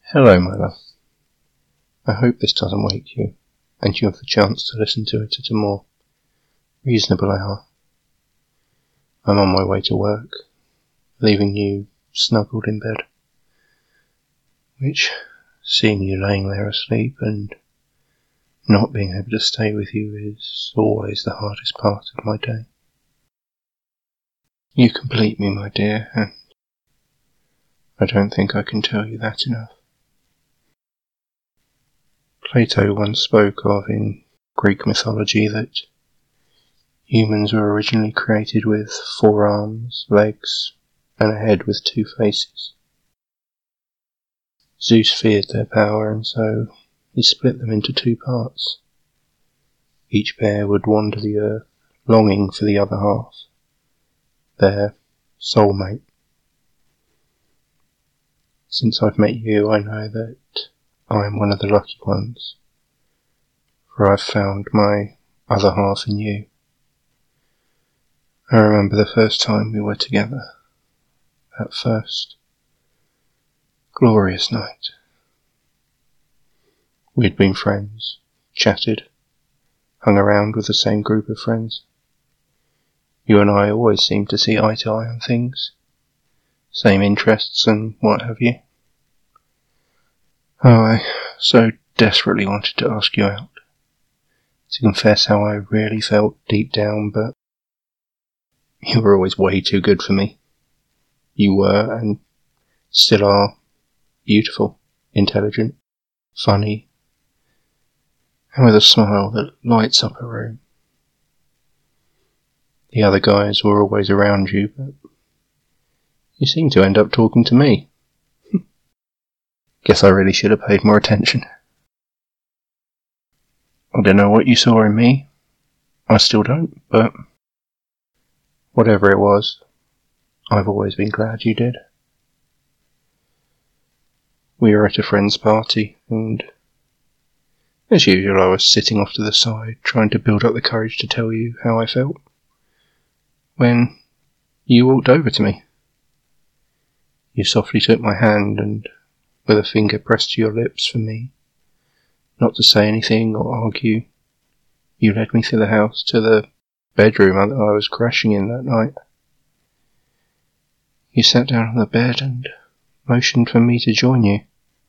Hello, my love. I hope this doesn't wake you, and you have the chance to listen to it at a more reasonable hour. I'm on my way to work, leaving you snuggled in bed, which, seeing you laying there asleep and not being able to stay with you is always the hardest part of my day. You complete me, my dear, and I don't think I can tell you that enough. Plato once spoke of in Greek mythology that humans were originally created with 4 arms, legs, and a head with 2 faces. Zeus feared their power, and so he split them into 2 parts. Each pair would wander the earth, longing for the other half, their soulmate. Since I've met you, I know that I am one of the lucky ones, for I've found my other half in you. I remember the first time we were together, that first glorious night. We had been friends, chatted, hung around with the same group of friends. You and I always seemed to see eye to eye on things, same interests and what have you. Oh, I so desperately wanted to ask you out, to confess how I really felt deep down, but you were always way too good for me. You were, and still are, beautiful, intelligent, funny, and with a smile that lights up a room. The other guys were always around you, but you seemed to end up talking to me. Guess I really should have paid more attention. I don't know what you saw in me. I still don't, but whatever it was, I've always been glad you did. We were at a friend's party, and as usual I was sitting off to the side, trying to build up the courage to tell you how I felt, when you walked over to me. You softly took my hand and, with a finger pressed to your lips for me not to say anything or argue, you led me through the house to the bedroom that I was crashing in that night. You sat down on the bed and motioned for me to join you.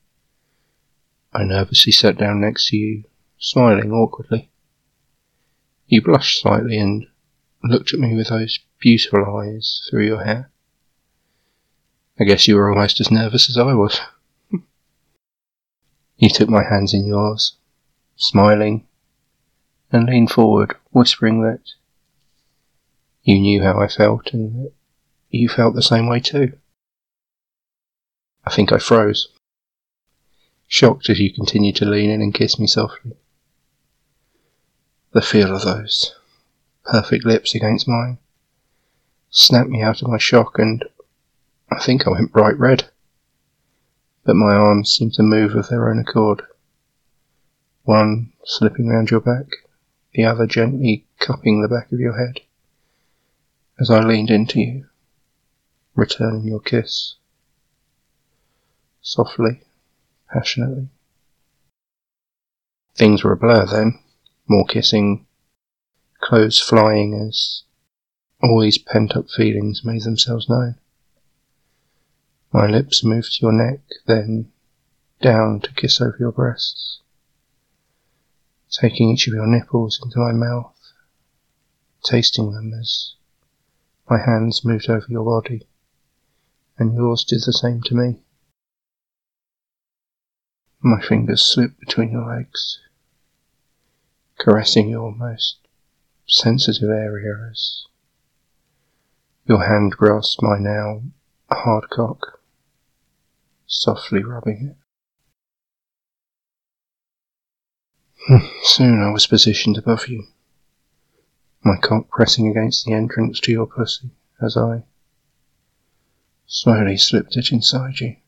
I nervously sat down next to you, smiling awkwardly. You blushed slightly and looked at me with those beautiful eyes through your hair. I guess you were almost as nervous as I was. You took my hands in yours, smiling, and leaned forward, whispering that you knew how I felt and that you felt the same way too. I think I froze, shocked as you continued to lean in and kiss me softly. The feel of those perfect lips against mine snapped me out of my shock, and I think I went bright red. But my arms seemed to move of their own accord, one slipping round your back, the other gently cupping the back of your head, as I leaned into you, returning your kiss, softly, passionately. Things were a blur then, more kissing, clothes flying as all these pent-up feelings made themselves known. My lips moved to your neck, then down to kiss over your breasts, taking each of your nipples into my mouth, tasting them as my hands moved over your body, and yours did the same to me. My fingers slipped between your legs, caressing your most sensitive area as your hand grasped my now hard cock, softly rubbing it. Soon I was positioned above you, my cock pressing against the entrance to your pussy as I slowly slipped it inside you,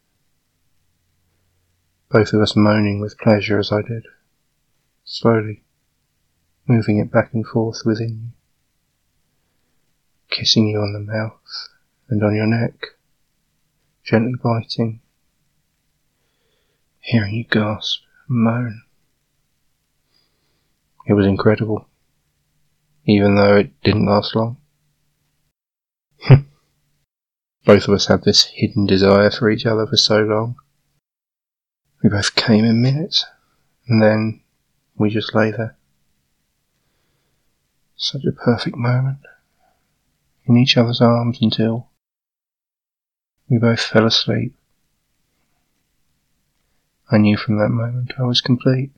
both of us moaning with pleasure as I did, slowly moving it back and forth within you, kissing you on the mouth and on your neck, gently biting, hearing you gasp and moan. It was incredible, even though it didn't last long. Both of us had this hidden desire for each other for so long. We both came in minutes, and then we just lay there. Such a perfect moment, in each other's arms until we both fell asleep. I knew from that moment I was complete.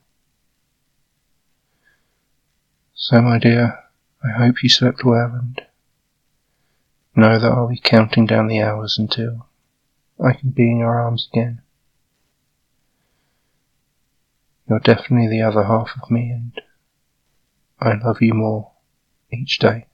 So, my dear, I hope you slept well, and know that I'll be counting down the hours until I can be in your arms again. You're definitely the other half of me, and I love you more each day.